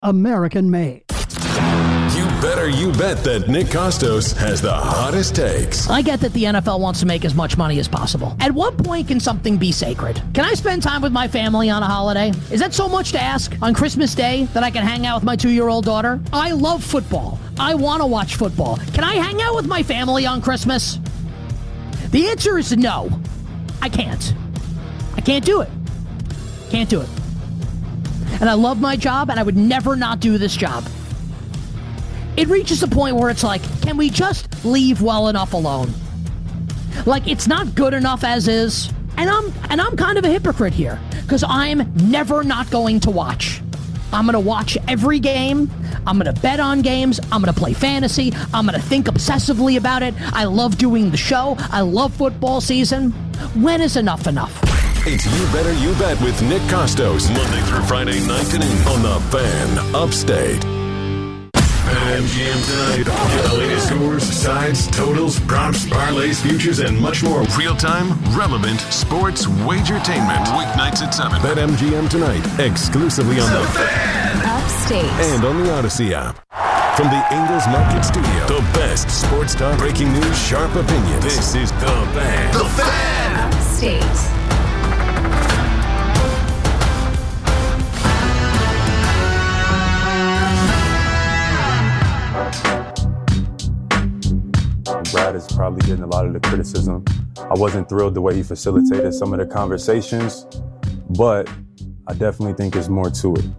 American-made. You better you bet that Nick Costos has the hottest takes. I get that the NFL wants to make as much money as possible. At what point can something be sacred? Can I spend time with my family on a holiday? Is that so much to ask on Christmas Day that I can hang out with my 2-year-old daughter? I love football. I want to watch football. Can I hang out with my family on Christmas? The answer is no. I can't. I can't do it. Can't do it. And I love my job, and I would never not do this job. It reaches a point where it's like, can we just leave well enough alone? Like, it's not good enough as is. And I'm kind of a hypocrite here, because I'm never not going to watch. I'm going to watch every game. I'm going to bet on games. I'm going to play fantasy. I'm going to think obsessively about it. I love doing the show. I love football season. When is enough enough? It's You Better You Bet with Nick Costos, Monday through Friday, 9 to noon on The Fan Upstate. MGM tonight. Get the latest scores, sides, totals, props, parlays, futures, and much more. Real-time, relevant sports wagertainment. Weeknights at 7. Bet MGM tonight, exclusively on The Fan Upstate and on the Odyssey app. From the Ingles Market Studio, the best sports talk, breaking news, sharp opinions. This is The Fan. The Fan Upstate. Brad is probably getting a lot of the criticism. I wasn't thrilled the way he facilitated some of the conversations, but I definitely think there's more to it.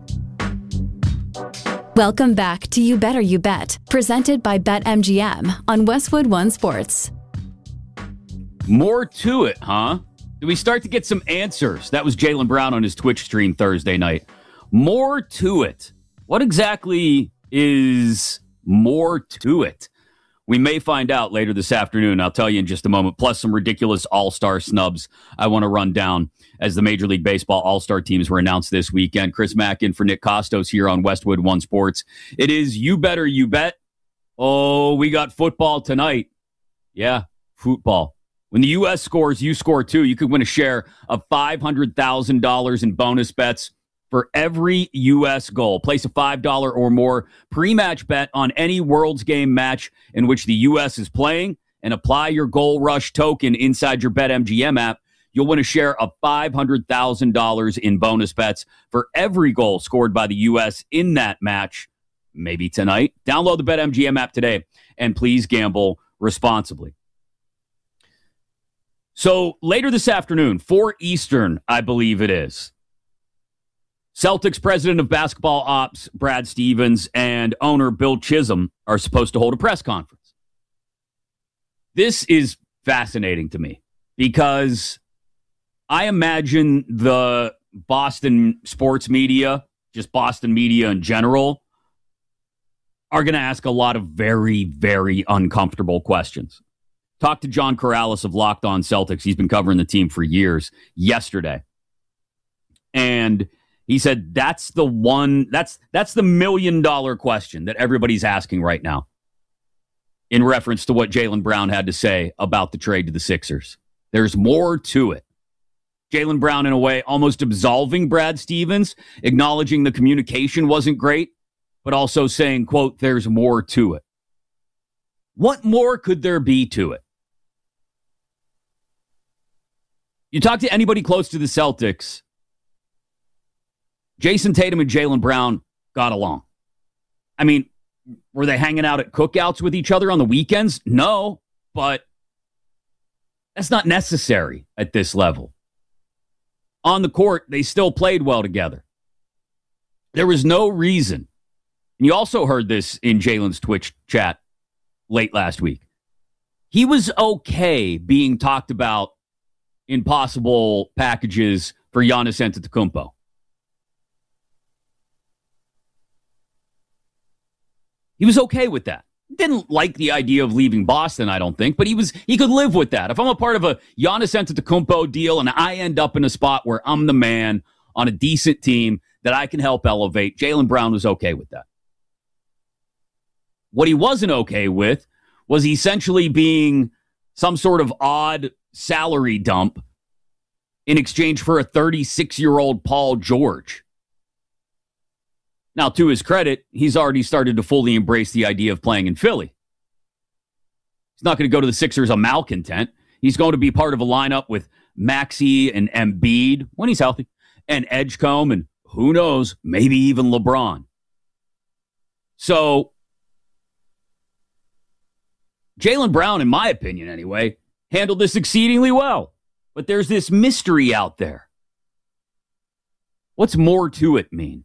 Welcome back to You Better You Bet, presented by BetMGM on Westwood One Sports. More to it, huh? Do we start to get some answers? That was Jaylen Brown on his Twitch stream Thursday night. More to it. What exactly is more to it? We may find out later this afternoon. I'll tell you in just a moment. Plus some ridiculous all-star snubs I want to run down as the Major League Baseball all-star teams were announced this weekend. Chris Mackin for Nick Costos here on Westwood One Sports. It is You Better You Bet. Oh, we got football tonight. Yeah, football. When the U.S. scores, you score too. You could win a share of $500,000 in bonus bets for every U.S. goal. Place a $5 or more pre-match bet on any World's Game match in which the U.S. is playing and apply your Goal Rush token inside your BetMGM app. You'll win a share of $500,000 in bonus bets for every goal scored by the U.S. in that match, maybe tonight. Download the BetMGM app today, and please gamble responsibly. So later this afternoon, 4 Eastern, I believe it is, Celtics president of basketball ops, Brad Stevens, and owner Bill Chisholm are supposed to hold a press conference. This is fascinating to me because I imagine the Boston sports media, just Boston media in general, are going to ask a lot of very, very uncomfortable questions. Talked to John Corrales of Locked On Celtics. He's been covering the team for years yesterday. And he said that's the $1 million question that everybody's asking right now in reference to what Jaylen Brown had to say about the trade to the Sixers. There's more to it. Jaylen Brown, in a way, almost absolving Brad Stevens, acknowledging the communication wasn't great, but also saying, quote, there's more to it. What more could there be to it? You talk to anybody close to the Celtics, Jason Tatum and Jaylen Brown got along. I mean, were they hanging out at cookouts with each other on the weekends? No, but that's not necessary at this level. On the court, they still played well together. There was no reason. And you also heard this in Jaylen's Twitch chat late last week. He was okay being talked about in possible packages for Giannis Antetokounmpo. He was okay with that. Didn't like the idea of leaving Boston, I don't think, but he could live with that. If I'm a part of a Giannis Antetokounmpo deal and I end up in a spot where I'm the man on a decent team that I can help elevate, Jaylen Brown was okay with that. What he wasn't okay with was essentially being some sort of odd salary dump in exchange for a 36-year-old Paul George. Now, to his credit, he's already started to fully embrace the idea of playing in Philly. He's not going to go to the Sixers a malcontent. He's going to be part of a lineup with Maxey and Embiid, when he's healthy, and Edgecombe, and who knows, maybe even LeBron. So, Jaylen Brown, in my opinion anyway, handled this exceedingly well. But there's this mystery out there. What's more to it mean?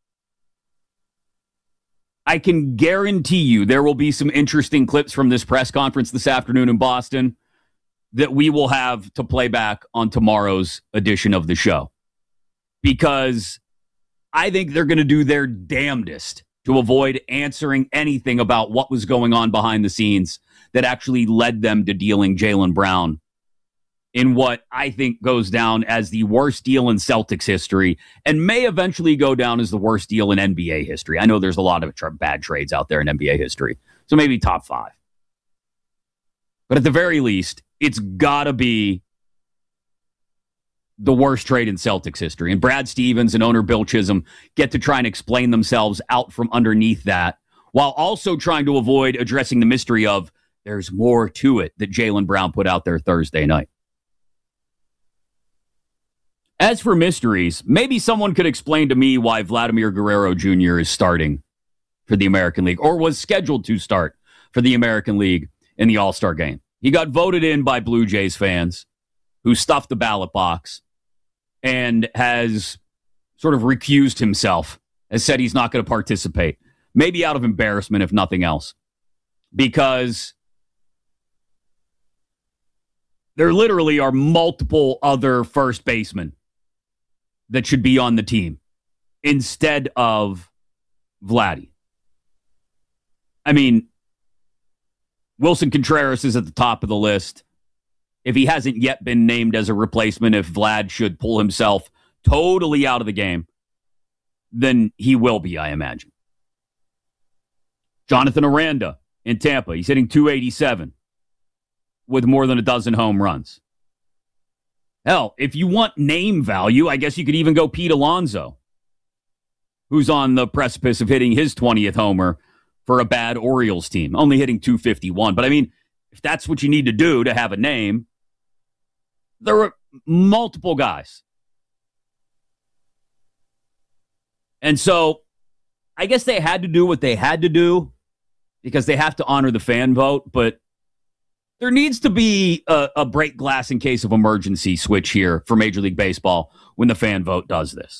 I can guarantee you there will be some interesting clips from this press conference this afternoon in Boston that we will have to play back on tomorrow's edition of the show. Because I think they're going to do their damnedest to avoid answering anything about what was going on behind the scenes that actually led them to dealing Jaylen Brown in what I think goes down as the worst deal in Celtics history and may eventually go down as the worst deal in NBA history. I know there's a lot of bad trades out there in NBA history, so maybe top 5. But at the very least, it's got to be the worst trade in Celtics history. And Brad Stevens and owner Bill Chisholm get to try and explain themselves out from underneath that while also trying to avoid addressing the mystery of there's more to it that Jaylen Brown put out there Thursday night. As for mysteries, maybe someone could explain to me why Vladimir Guerrero Jr. is starting for the American League or was scheduled to start for the American League in the All-Star game. He got voted in by Blue Jays fans who stuffed the ballot box and has sort of recused himself, has said he's not going to participate, maybe out of embarrassment, if nothing else, because there literally are multiple other first basemen that should be on the team instead of Vladdy. I mean, Wilson Contreras is at the top of the list. If he hasn't yet been named as a replacement, if Vlad should pull himself totally out of the game, then he will be, I imagine. Jonathan Aranda in Tampa. He's hitting .287 with more than a dozen home runs. Hell, if you want name value, I guess you could even go Pete Alonso, who's on the precipice of hitting his 20th homer for a bad Orioles team, only hitting .251. But I mean, if that's what you need to do to have a name, there were multiple guys. And so I guess they had to do what they had to do because they have to honor the fan vote, but there needs to be a break glass in case of emergency switch here for Major League Baseball when the fan vote does this.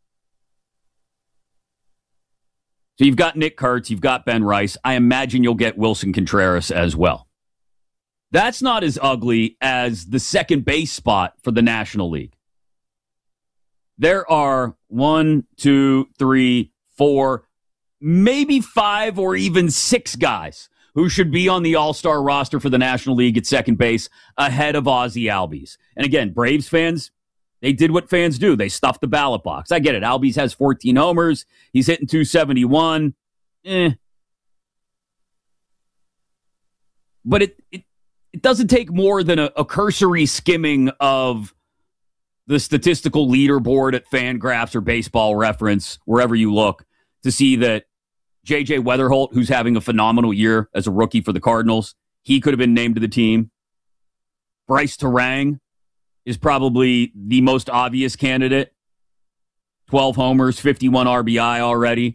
So you've got Nick Kurtz, you've got Ben Rice. I imagine you'll get Wilson Contreras as well. That's not as ugly as the second base spot for the National League. There are 1, 2, 3, 4, maybe 5 or even 6 guys who should be on the All-Star roster for the National League at second base ahead of Ozzie Albies. And again, Braves fans, they did what fans do. They stuffed the ballot box. I get it. Albies has 14 homers. He's hitting .271. But it doesn't take more than a cursory skimming of the statistical leaderboard at Fangraphs or Baseball Reference, wherever you look, to see that J.J. Weatherholt, who's having a phenomenal year as a rookie for the Cardinals, he could have been named to the team. Bryce Terang is probably the most obvious candidate. 12 homers, 51 RBI already.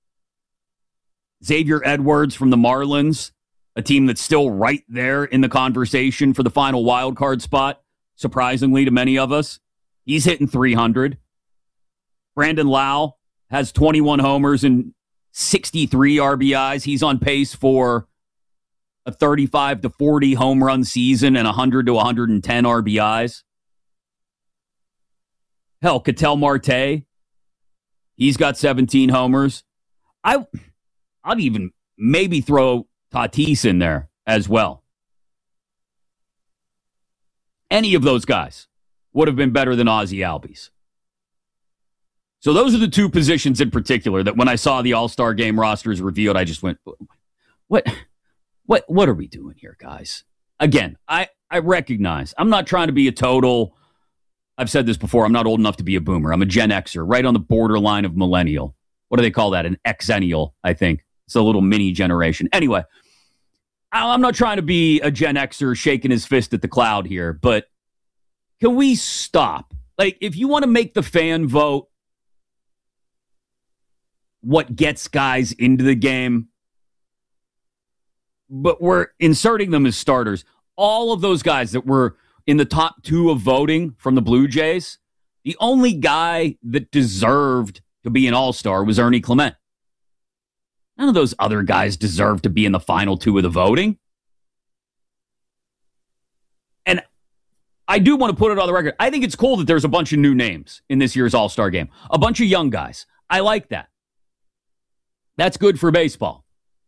Xavier Edwards from the Marlins, a team that's still right there in the conversation for the final wild card spot, surprisingly to many of us. He's hitting .300. Brandon Lau has 21 homers and 63 RBIs. He's on pace for a 35 to 40 home run season and 100 to 110 RBIs. Hell, Ketel Marte, he's got 17 homers. I'd even maybe throw Tatis in there as well. Any of those guys would have been better than Ozzie Albies. So those are the two positions in particular that when I saw the All-Star Game rosters revealed, I just went, what are we doing here, guys? Again, I recognize I'm not trying to be a total, I've said this before, I'm not old enough to be a boomer. I'm a Gen Xer, right on the borderline of millennial. what do they call that? An exennial, I think. It's a little mini generation. Anyway, I'm not trying to be a Gen Xer shaking his fist at the cloud here, but can we stop? Like, if you want to make the fan vote what gets guys into the game, but we're inserting them as starters. All of those guys that were in the top 2 of voting from the Blue Jays, the only guy that deserved to be an all-star was Ernie Clement. None of those other guys deserve to be in the final 2 of the voting. And I do want to put it on the record. I think it's cool that there's a bunch of new names in this year's All-Star game. A bunch of young guys. I like that. That's good for baseball.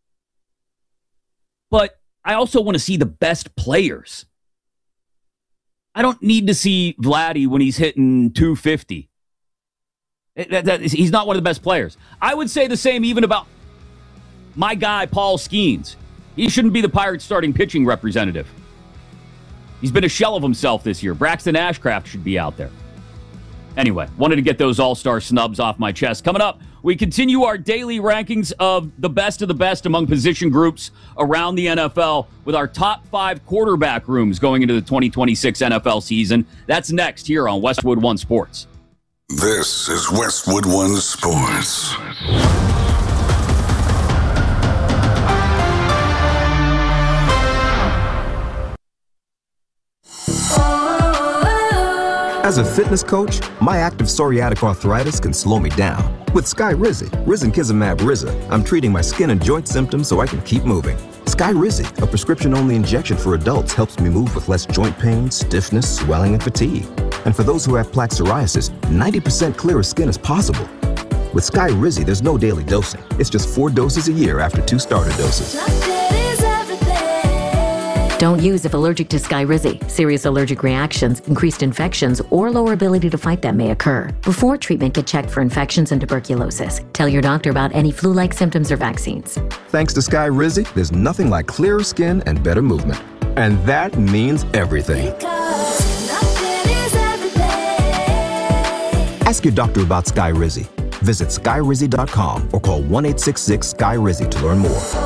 But I also want to see the best players. I don't need to see Vladdy when he's hitting 250. He's not one of the best players. I would say the same even about my guy, Paul Skeens. He shouldn't be the Pirates' starting pitching representative. He's been a shell of himself this year. Braxton Ashcraft should be out there. Anyway, wanted to get those all-star snubs off my chest. Coming up, we continue our daily rankings of the best among position groups around the NFL with our top 5 quarterback rooms going into the 2026 NFL season. That's next here on Westwood One Sports. This is Westwood One Sports. As a fitness coach, my active psoriatic arthritis can slow me down. With Skyrizi, risankizumab Riza, I'm treating my skin and joint symptoms so I can keep moving. Skyrizi, a prescription-only injection for adults, helps me move with less joint pain, stiffness, swelling, and fatigue. And for those who have plaque psoriasis, 90% clearer skin is possible. With Skyrizi, there's no daily dosing. It's just 4 doses a year after 2 starter doses. Don't use if allergic to Skyrizi. Serious allergic reactions, increased infections, or lower ability to fight them may occur. Before treatment, get checked for infections and tuberculosis. Tell your doctor about any flu-like symptoms or vaccines. Thanks to Skyrizi, there's nothing like clearer skin and better movement. And that means everything. Ask your doctor about Skyrizi. Visit Skyrizi.com or call 1-866-SKY-RIZI to learn more.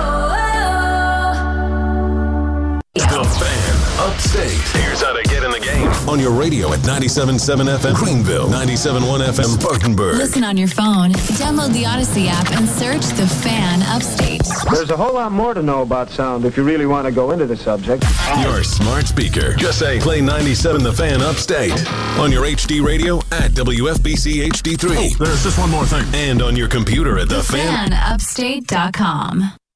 The Fan Upstate. Here's how to get in the game. On your radio at 97.7 FM Greenville, 97.1 FM Spartanburg. Listen on your phone, download the Odyssey app, and search The Fan Upstate. There's a whole lot more to know about sound if you really want to go into the subject. Your smart speaker. Just say, play 97 The Fan Upstate. On your HD radio at WFBC HD3. Oh, there's just one more thing. And on your computer at TheFanUpstate.com.